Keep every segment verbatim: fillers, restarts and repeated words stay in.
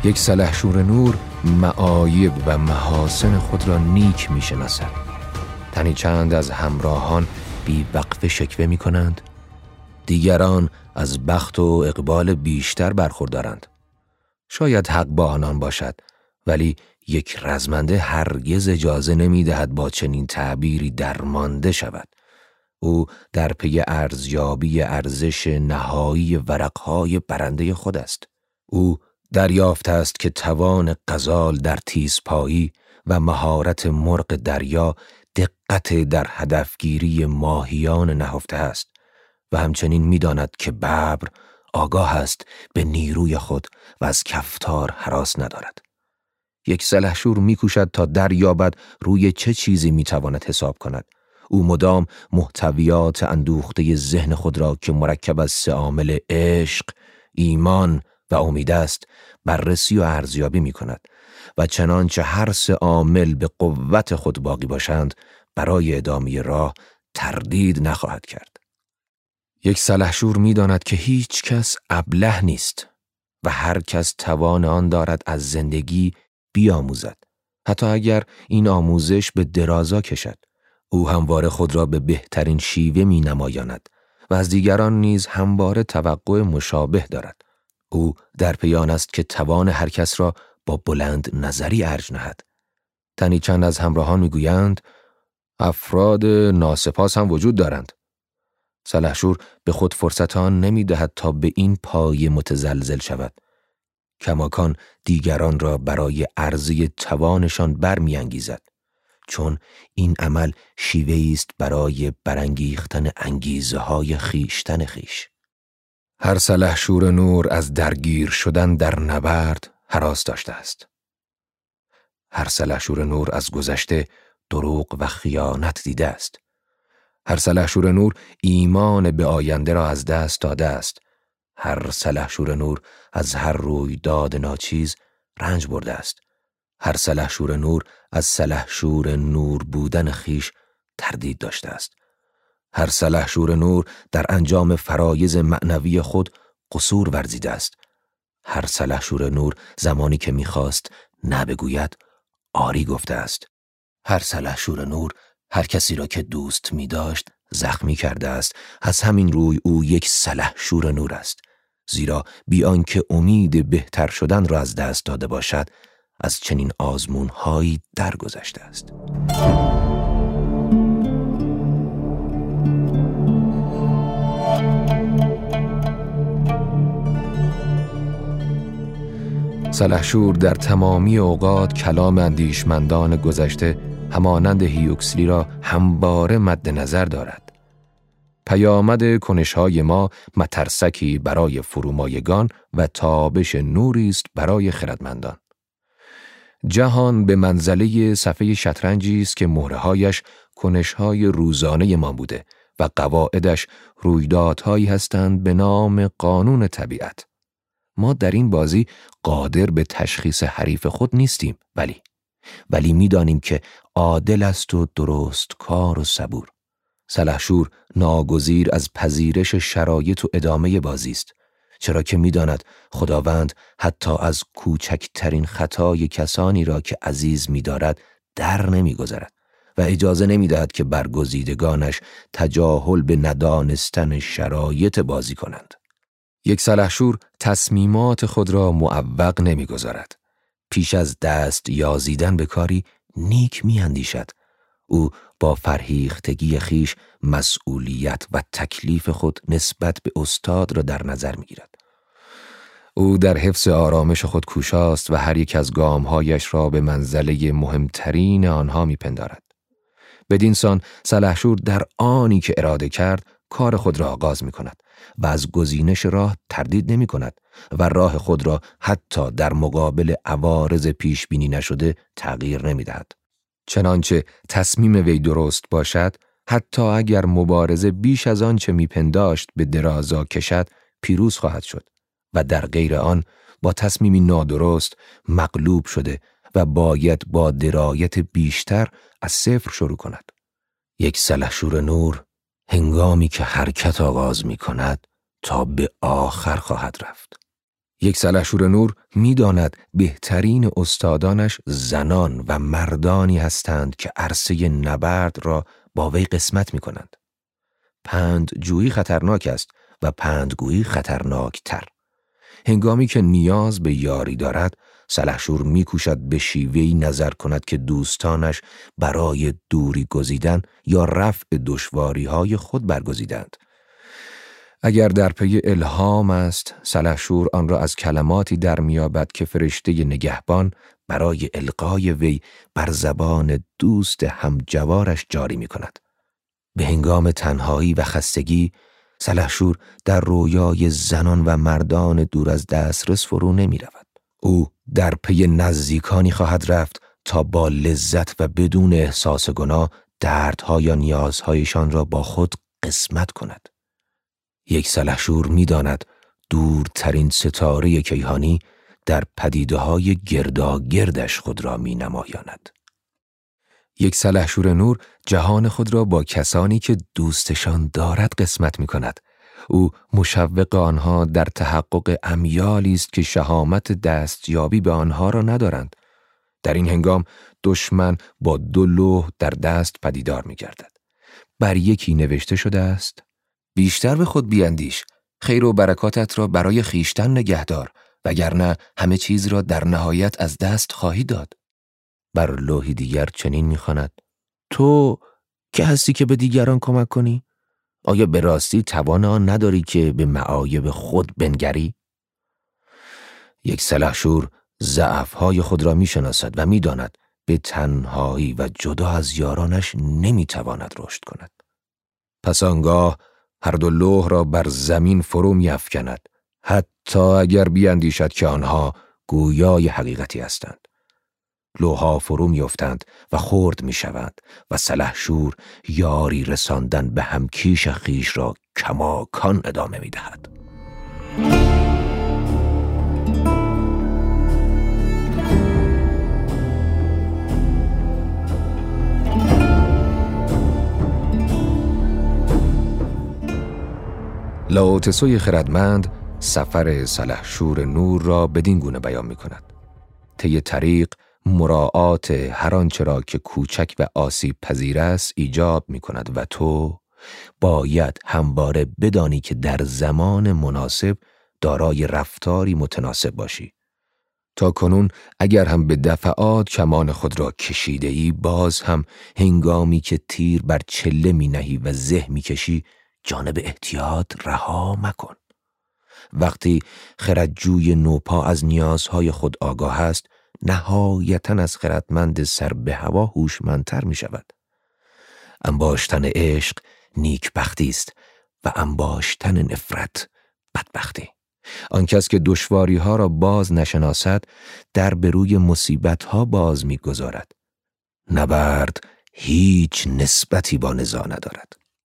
یک سلحشور نور معایب و محاسن خود را نیک می شناسد. تنی چند از همراهان بی وقفه شکوه می کنند. دیگران از بخت و اقبال بیشتر برخوردارند. شاید حق با آنان باشد، ولی یک رزمنده هرگز اجازه نمی دهد با چنین تعبیری درمانده شود. او در پی ارزیابی ارزش نهایی ورقهای برنده خود است. او دریافته است که توان غزال در تیزپایی و مهارت مرغ دریا دقت در هدفگیری ماهیان نهفته است و همچنین می‌داند که ببر آگاه است به نیروی خود و از کفتار هراس ندارد. یک سلحشور می‌کوشد تا دریابد روی چه چیزی می‌تواند حساب کند. او مدام محتویات اندوخته ذهن خود را که مرکب از سه عامل عشق، ایمان و امید است بررسی و ارزیابی می‌کند و چنانچه هر سه عامل به قوت خود باقی باشند برای ادامه راه تردید نخواهد کرد. یک سلحشور می‌داند که هیچ کس ابله نیست و هر کس توان آن دارد از زندگی بیاموزد، حتی اگر این آموزش به درازا کشد. او همواره خود را به بهترین شیوه می نمایاند و از دیگران نیز همواره توقع مشابه دارد. او در پی آن است که توان هر کس را با بلند نظری ارج نهد. تنی چند از همراهان می گویند افراد ناسپاس هم وجود دارند. سلحشور به خود فرصت آن نمی دهد تا به این پایه متزلزل شود. کماکان دیگران را برای عرضه توانشان برمی انگیزد، چون این عمل شیوه‌ای است برای برانگیختن انگیزه های خیشتن خیش. هر سلحشور نور از درگیر شدن در نبرد هراس داشته است. هر سلحشور نور از گذشته دروغ و خیانت دیده است. هر سلحشور نور ایمان به آینده را از دست داده است. هر سلحشور نور از هر رویداد ناچیز رنج برده است. هر سلحشور نور از سلحشور نور بودن خیش تردید داشته است. هر سلحشور نور در انجام فرایض معنوی خود قصور ورزیده است. هر سلحشور نور زمانی که می‌خواست نه بگوید آری گفته است. هر سلحشور نور هر کسی را که دوست می‌داشت زخمی کرده است. از همین روی او یک سلحشور نور است، زیرا بی آنکه امید بهتر شدن را از دست داده باشد از چنین آزمون‌هایی درگذشته است. سلحشور در تمامی اوقات کلام اندیشمندان گذشته همانند هیوکسلی را همواره مد نظر دارد. پیامد کنش‌های ما مترسکی برای فرومایگان و تابش نوری است برای خردمندان. جهان به منزله صفحه شطرنجی است که مهرهایش کنش‌های روزانه ما بوده و قواعدش رویدادهایی هستند به نام قانون طبیعت. ما در این بازی قادر به تشخیص حریف خود نیستیم، ولی ولی می‌دانیم که عادل است و درست کار و صبور. سلحشور ناگزیر از پذیرش شرایط و ادامه بازی است، چرا که می‌داند خداوند حتی از کوچکترین خطای کسانی را که عزیز می‌دارد در نمی‌گذرد و اجازه نمی‌دهد که برگزیدگانش تجاهل به ندانستن شرایط بازی کنند. یک سلحشور تصمیمات خود را معوق نمی‌گذارد. پیش از دست یازیدن به کاری نیک می‌اندیشد. او با فرهیختگی خیش مسئولیت و تکلیف خود نسبت به استاد را در نظر می‌گیرد. او در حفظ آرامش خود کوشاست و هر یک از گام‌هایش را به منزله مهمترین آنها می‌پندارد. بدین سان سلحشور در آنی که اراده کرد کار خود را آغاز می‌کند و از گزینش راه تردید نمی‌کند و راه خود را حتی در مقابل عوارض پیش بینی نشده تغییر نمی‌دهد. چنانچه تصمیم وی درست باشد، حتی اگر مبارزه بیش از آن چه میپنداشت به درازا کشد، پیروز خواهد شد و در غیر آن با تصمیمی نادرست مغلوب شده و باید با درایت بیشتر از صفر شروع کند. یک سلحشور نور هنگامی که حرکت آغاز می کند تا به آخر خواهد رفت. یک سلحشور نور می‌داند بهترین استادانش زنان و مردانی هستند که عرصه نبرد را با وی قسمت می‌کنند. پندجویی خطرناک است و پندگویی خطرناکتر. هنگامی که نیاز به یاری دارد، سلحشور می‌کوشد به شیوهی نظر کند که دوستانش برای دوری گزیدن یا رفع دشواری‌های خود برگزیدند. اگر در پی الهام است، سلحشور آن را از کلماتی در میابد که فرشته نگهبان برای القای وی بر زبان دوست همجوارش جاری می کند. به هنگام تنهایی و خستگی، سلحشور در رویای زنان و مردان دور از دسترس فرو نمی رود. او در پی نزدیکانی خواهد رفت تا با لذت و بدون احساس گناه دردها یا نیازهایشان را با خود قسمت کند. یک سلحشور می داند دورترین ستاره کیهانی در پدیده‌های گرداگردش خود را می نمایاند. یک سلحشور نور جهان خود را با کسانی که دوستشان دارد قسمت می کند. او مشوق آنها در تحقق امیالی است که شهامت دستیابی به آنها را ندارند. در این هنگام دشمن با دو لوح در دست پدیدار می گردد. بر یکی نوشته شده است: بیشتر به خود بیندیش، خیر و برکاتت را برای خیشتن نگهدار، وگرنه همه چیز را در نهایت از دست خواهی داد. بر لوحی دیگر چنین می‌خواند: تو که هستی که به دیگران کمک کنی؟ آیا به راستی توان آن نداری که به معایب خود بنگری؟ یک سلحشور ضعف‌های خود را می‌شناسد و می‌داند به تنهایی و جدا از یارانش نمی‌تواند رشد کند. پس آنگاه هر دو لوح را بر زمین فرو می‌افکند، حتی اگر بیندیشد که آنها گویای حقیقتی هستند. لوح‌ها فرو می‌افتند و خرد می‌شوند و سلحشور یاری رساندن به همکیش خویش را کماکان ادامه می‌دهد. لاو تسوی خردمند سفر سلحشور نور را بدین گونه بیان می کند: طی طریق مراعات هر آنچه را که کوچک و آسیب پذیر است ایجاب می کند و تو باید همواره بدانی که در زمان مناسب دارای رفتاری متناسب باشی. تا کنون اگر هم به دفعات کمان خود را کشیده ای، باز هم هنگامی که تیر بر چله می نهی و زه می کشی، جانب احتیاط رها مکن. وقتی خردجوی نوپا از نیازهای خود آگاه است، نهایتاً از خردمند سر به هوا هوشمندتر می شود. انباشتن عشق نیکبختی است و انباشتن نفرت بدبختی. آن کس که دشواری ها را باز نشناسد، در به روی مصیبت ها باز می گذارد. نبرد هیچ نسبتی با نزاع ندارد.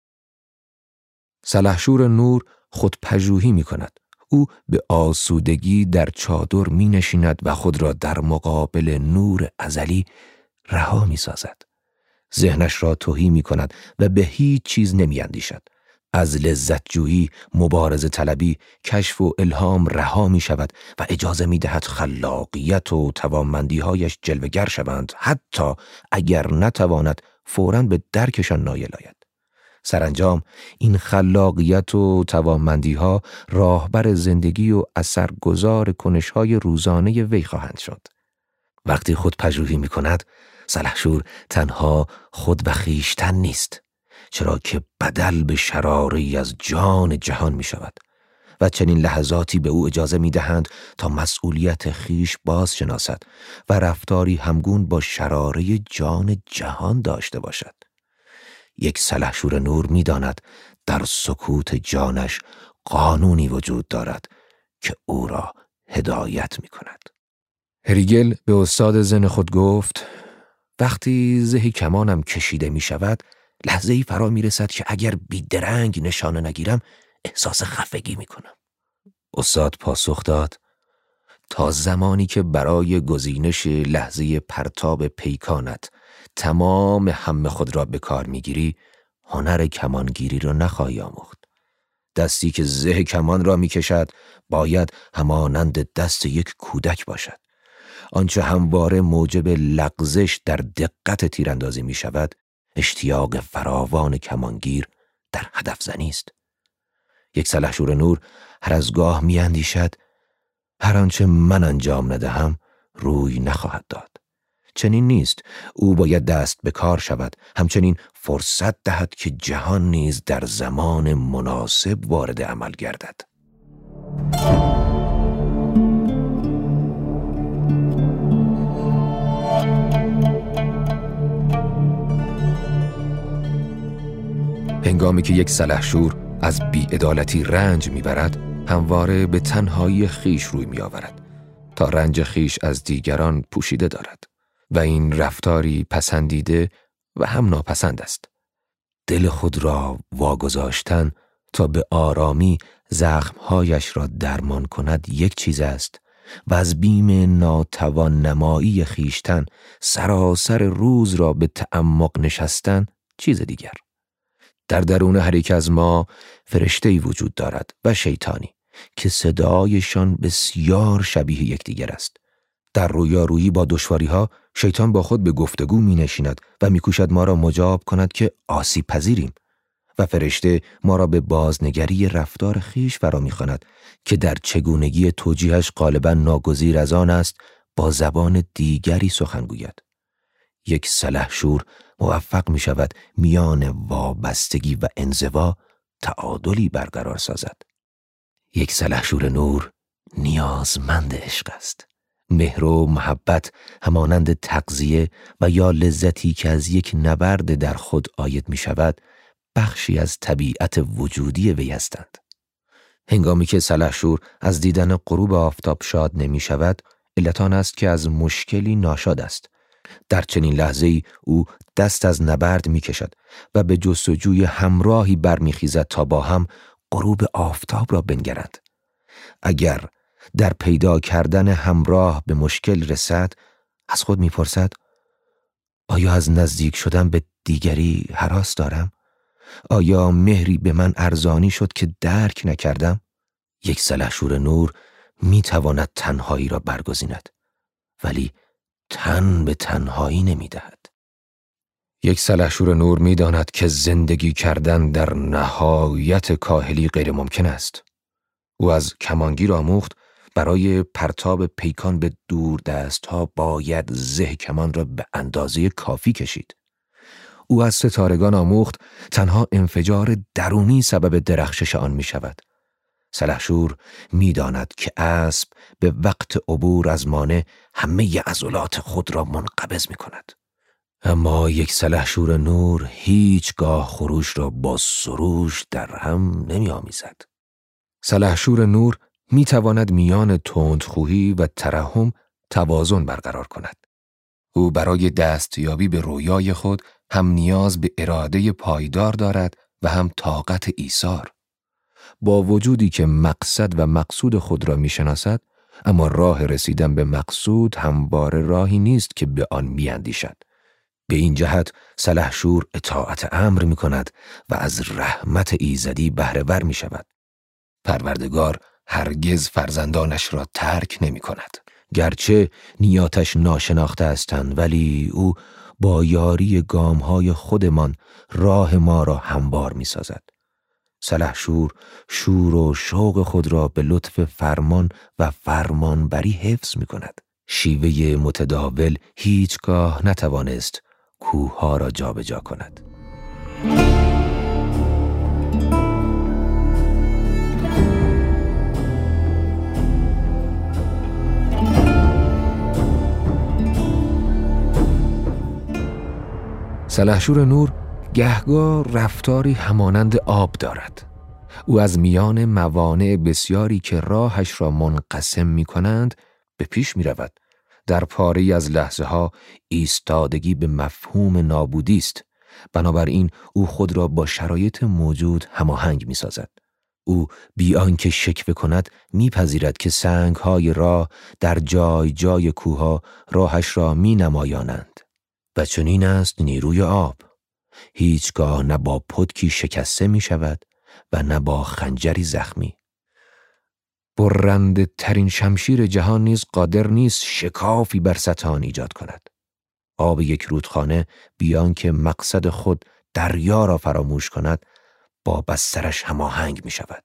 سلحشور نور خود پژوهی می کند. او به آسودگی در چادر می نشیند و خود را در مقابل نور ازلی رها می سازد. ذهنش را تهی می کند و به هیچ چیز نمی اندیشد. از لذت جویی، مبارزه طلبی، کشف و الهام رها می شود و اجازه می دهد خلاقیت و توانمندی هایش جلوه‌گر شوند، حتی اگر نتواند فوراً به درکشان نایل آید. سرانجام این خلاقیت و توانمندی ها راهبر زندگی و اثرگذار کنش های روزانه وی خواهند شد. وقتی خود پژوهی می کند، سلحشور تنها خود و خویشتن نیست، چرا که بدل به شراری از جان جهان می شود و چنین لحظاتی به او اجازه می دهند تا مسئولیت خویش باز شناسد و رفتاری همگون با شراره جان جهان داشته باشد. یک سلحشور نور می داند در سکوت جانش قانونی وجود دارد که او را هدایت می کند. هریگل به استاد زن خود گفت: وقتی زهی کمانم کشیده می شود، لحظه‌ای فرا می رسد که اگر بیدرنگ نشانه نگیرم احساس خفگی می کنم. استاد پاسخ داد: تا زمانی که برای گزینش لحظه پرتاب پیکانت تمام همه خود را به کار می گیری، هنر کمانگیری را نخواهی آموخت. دستی که زه کمان را می کشد باید همانند دست یک کودک باشد. آنچه همواره موجب لغزش در دقت تیراندازی می شود، اشتیاق فراوان کمانگیر در هدف زنی است. یک سلحشور نور هر از گاه می اندیشد هر آنچه من انجام ندهم روی نخواهد داد. چنین نیست، او باید دست به کار شود، همچنین فرصت دهد که جهان نیز در زمان مناسب وارد عمل گردد. هنگامی که یک سلحشور از بی‌عدالتی رنج میبرد، همواره به تنهایی خیش روی میآورد تا رنج خیش از دیگران پوشیده دارد و این رفتاری پسندیده و هم ناپسند است. دل خود را واگذاشتن تا به آرامی زخمهایش را درمان کند یک چیز است و از بیم ناتوان نمایی خیشتن سراسر روز را به تعمق نشستن چیز دیگر. در درون هر یک از ما فرشته‌ای وجود دارد و شیطانی که صدایشان بسیار شبیه یکدیگر است. در رویارویی با دشواری‌ها شیطان با خود به گفتگو می‌نشیند و می‌کوشد ما را مجاب کند که آسیب پذیریم و فرشته ما را به بازنگری رفتار خیش فرا می‌خواند که در چگونگی توجیهش غالباً ناگزیر از آن است با زبان دیگری سخن گوید. یک سلحشور موفق می شود میان وابستگی و انزوا تعادلی برقرار سازد. یک سلحشور نور نیازمند عشق است. مهر و محبت همانند تغذیه و یا لذتی که از یک نبرد در خود عاید می شود بخشی از طبیعت وجودی وی هستند. هنگامی که سلحشور از دیدن غروب آفتاب شاد نمی شود، علت آن است که از مشکلی ناشاد است. در چنین لحظه‌ای او دست از نبرد می کشد و به جستجوی همراهی برمیخیزد تا با هم غروب آفتاب را بنگرند. اگر در پیدا کردن همراه به مشکل رسد، از خود میپرسد آیا از نزدیک شدن به دیگری هراس دارم؟ آیا مهری به من ارزانی شد که درک نکردم؟ یک سلحشور نور میتواند تنهایی را برگزیند، ولی تن به تنهایی نمیدهد. یک سلحشور نور میداند که زندگی کردن در نهایت کاهلی غیر ممکن است. او از کمانگیر آموخت برای پرتاب پیکان به دور دست ها باید زه کمان را به اندازه کافی کشید. او از ستارگان آموخت تنها انفجار درونی سبب درخشش آن می شود. سلحشور می داند که اسب به وقت عبور از مانع همه عضلات خود را منقبض می کند. اما یک سلحشور نور هیچگاه خروش را با سروش در هم نمی آمیزد. سلحشور نور می تواند میان تندخویی و ترحم توازن برقرار کند. او برای دستیابی به رویای خود هم نیاز به اراده پایدار دارد و هم طاقت ایثار. با وجودی که مقصد و مقصود خود را می شناسد، اما راه رسیدن به مقصود همواره راهی نیست که به آن می اندیشد. به این جهت سلحشور اطاعت امر می کند و از رحمت ایزدی بهره ور می شود. پروردگار هرگز فرزندانش را ترک نمی کند. گرچه نیاتش ناشناخته هستند، ولی او با یاری گامهای خودمان راه ما را هموار می سازد. سلحشور شور و شوق خود را به لطف فرمان و فرمانبری حفظ می کند. شیوه متداول هیچگاه نتوانست کوهها را جابجا کند. سلحشور نور گهگاه رفتاری همانند آب دارد. او از میان موانع بسیاری که راهش را منقسم می کنند به پیش می رود. در پاری از لحظه ها ایستادگی به مفهوم نابودی است. بنابراین او خود را با شرایط موجود هماهنگ می سازد. او بی آنکه شکوه کند میپذیرد که سنگ‌های راه در جای جای کوه‌ها راهش را می نمایانند. و چنین است نیروی آب. هیچگاه نه با پتکی شکسته می شود و نه با خنجری زخمی. برنده ترین شمشیر جهان نیز قادر نیست شکافی بر سطح آن ایجاد کند. آب یک رودخانه بیان که مقصد خود دریا را فراموش کند با بسترش هماهنگ می شود.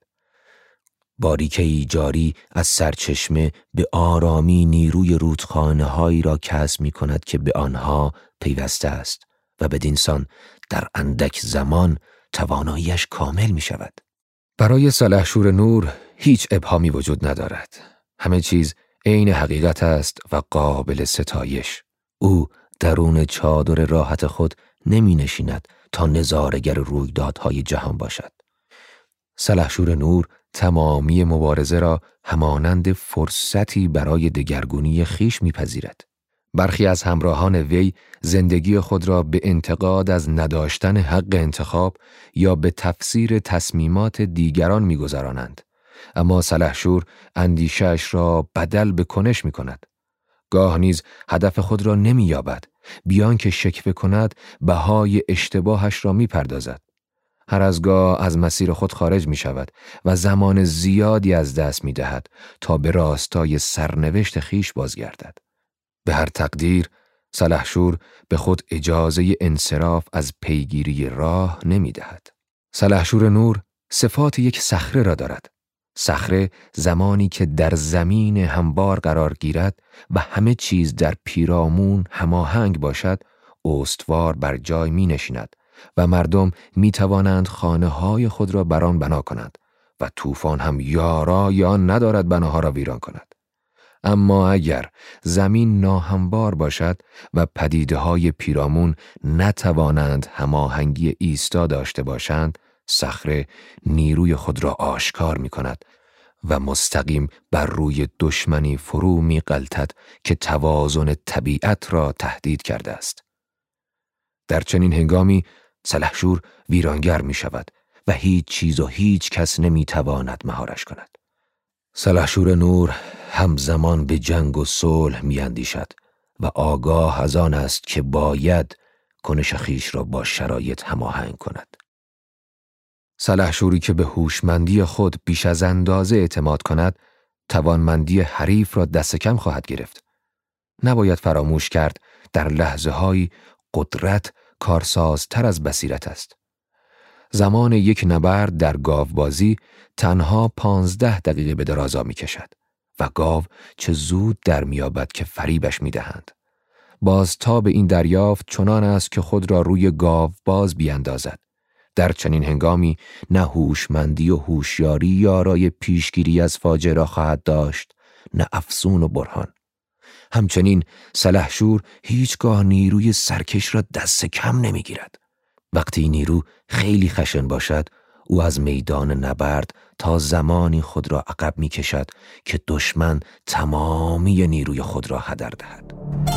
باریکه‌ای جاری از سرچشمه به آرامی نیروی رودخانه هایی را کسب می کند که به آنها پیوسته است و بدینسان در اندک زمان تواناییش کامل می شود. برای سلحشور نور هیچ ابهامی وجود ندارد. همه چیز عین حقیقت است و قابل ستایش. او درون چادر راحت خود نمی نشیند تا نظاره‌گر رویدادهای جهان باشد. سلحشور نور تمامی مبارزه را همانند فرصتی برای دگرگونی خیش می‌پذیرد. برخی از همراهان وی زندگی خود را به انتقاد از نداشتن حق انتخاب یا به تفسیر تصمیمات دیگران می‌گذرانند، اما سلحشور اندیشه‌اش را بدل به کنش می‌کند. گاه نیز هدف خود را نمی‌یابد، بیان که شکوه کند بهای اشتباهش را می‌پردازد. هر از گاه از مسیر خود خارج می شود و زمان زیادی از دست می دهد تا به راستای سرنوشت خیش بازگردد. به هر تقدیر، سلحشور به خود اجازه انصراف از پیگیری راه نمی دهد. سلحشور نور صفات یک صخره را دارد. صخره زمانی که در زمین هموار قرار گیرد و همه چیز در پیرامون هماهنگ باشد، استوار بر جای می نشیند و مردم می توانند خانه های خود را بر آن بنا کنند و طوفان هم یارای آن ندارد بناها را ویران کند. اما اگر زمین ناهموار باشد و پدیده های پیرامون نتوانند هماهنگی ایستا داشته باشند، صخره نیروی خود را آشکار می کند و مستقیم بر روی دشمنی فرو می غلطد که توازن طبیعت را تهدید کرده است. در چنین هنگامی سلحشور ویرانگر می شود و هیچ چیز و هیچ کس نمی تواند مهارش کند. سلحشور نور همزمان به جنگ و صلح می اندیشد و آگاه از آن است که باید کنش خویش را با شرایط هماهنگ کند. سلحشوری که به هوشمندی خود بیش از اندازه اعتماد کند، توانمندی حریف را دست کم خواهد گرفت. نباید فراموش کرد در لحظه های قدرت کارسازتر از بصیرت است. زمان یک نبرد در گاوبازی تنها پانزده دقیقه به درازا می کشد و گاو چه زود در میابد که فریبش می دهند. باز تا به این دریافت چنان است که خود را روی گاوباز بیاندازد. در چنین هنگامی نه هوشمندی و هوشیاری یارای پیشگیری از فاجعه را خواهد داشت، نه افسون و برهان. همچنین سلحشور هیچگاه نیروی سرکش را دست کم نمیگیرد. وقتی نیرو خیلی خشن باشد، او از میدان نبرد تا زمانی خود را عقب می کشد که دشمن تمامی نیروی خود را هدر دهد.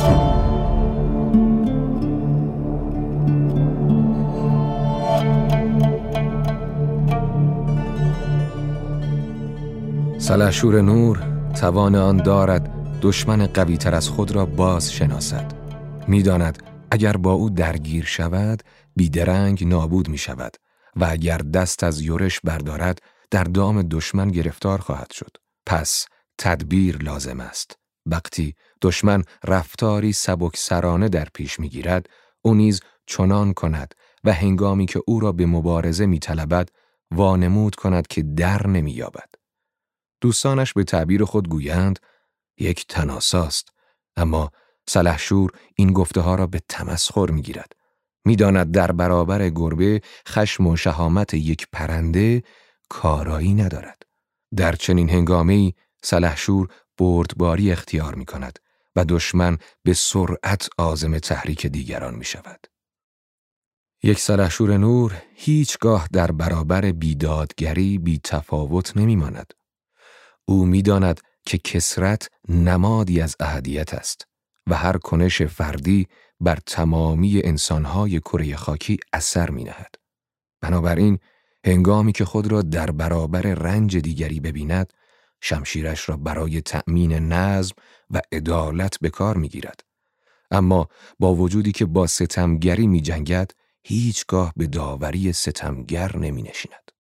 سلحشور نور توان آن دارد دشمن قوی تر از خود را باز شناسد. می داند اگر با او درگیر شود بیدرنگ نابود می شود و اگر دست از یورش بردارد در دام دشمن گرفتار خواهد شد. پس تدبیر لازم است. وقتی دشمن رفتاری سبکسرانه در پیش می گیرد، او نیز چنان کند و هنگامی که او را به مبارزه می طلبد وانمود کند که در نمی یابد. دوستانش به تعبیر خود گویند یک تناساست، اما سلحشور این گفته ها را به تمسخر می گیرد. می داند در برابر گربه خشم و شهامت یک پرنده کارایی ندارد. در چنین هنگامه‌ای سلحشور بردباری اختیار می کند و دشمن به سرعت عازم تحریک دیگران می شود. یک سلحشور نور هیچگاه در برابر بیدادگری بی تفاوت نمی ماند. او می داند که کثرت نمادی از احدیت است و هر کنش فردی بر تمامی انسانهای کره خاکی اثر می نهد. بنابراین هنگامی که خود را در برابر رنج دیگری ببیند، شمشیرش را برای تأمین نظم و عدالت به کار می گیرد. اما با وجودی که با ستمگری می جنگد، هیچگاه به داوری ستمگر نمی نشیند.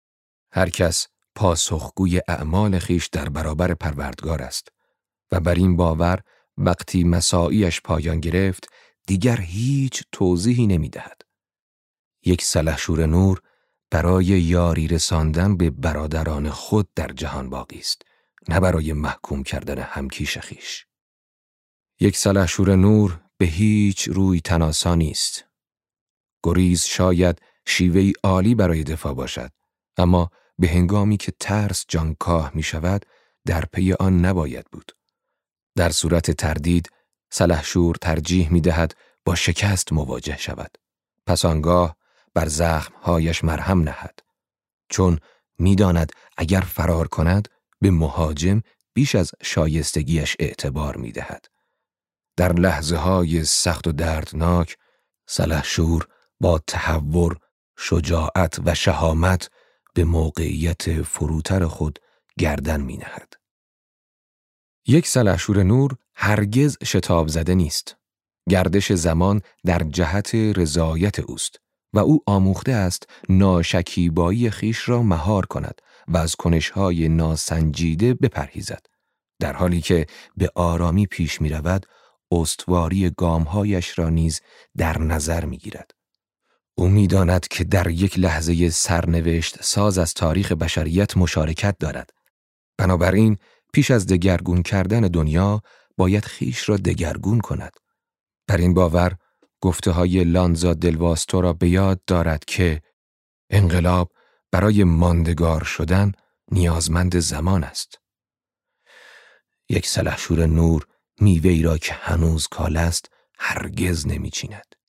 هر کس پاسخگوی اعمال خیش در برابر پروردگار است و بر این باور وقتی مساعیش پایان گرفت دیگر هیچ توضیحی نمی دهد. یک سلحشور نور برای یاری رساندن به برادران خود در جهان باقی است، نه برای محکوم کردن همکیش خیش. یک سلحشور نور به هیچ روی تناسا نیست. گریز شاید شیوهی عالی برای دفاع باشد، اما به هنگامی که ترس جانکاه می شود در پی آن نباید بود. در صورت تردید سلحشور ترجیح می دهد با شکست مواجه شود. پس آنگاه بر زخمهایش مرهم نهد، چون می داند اگر فرار کند به مهاجم بیش از شایستگیش اعتبار می دهد. در لحظه های سخت و دردناک سلحشور با تهور، شجاعت و شهامت به موقعیت فروتر خود گردن می نهد. یک سلحشور نور هرگز شتاب زده نیست. گردش زمان در جهت رضایت اوست و او آموخته است ناشکیبایی خیش را مهار کند و از کنش‌های ناسنجیده بپرهیزد، در حالی که به آرامی پیش می رود استواری گامهایش را نیز در نظر می گیرد. او می داند که در یک لحظه سرنوشت ساز از تاریخ بشریت مشارکت دارد. بنابراین پیش از دگرگون کردن دنیا باید خیش را دگرگون کند. بر این باور گفته های لانزا دلواستو را به یاد دارد که انقلاب برای ماندگار شدن نیازمند زمان است. یک سلحشور نور میوه‌ای را که هنوز کال است هرگز نمیچیند.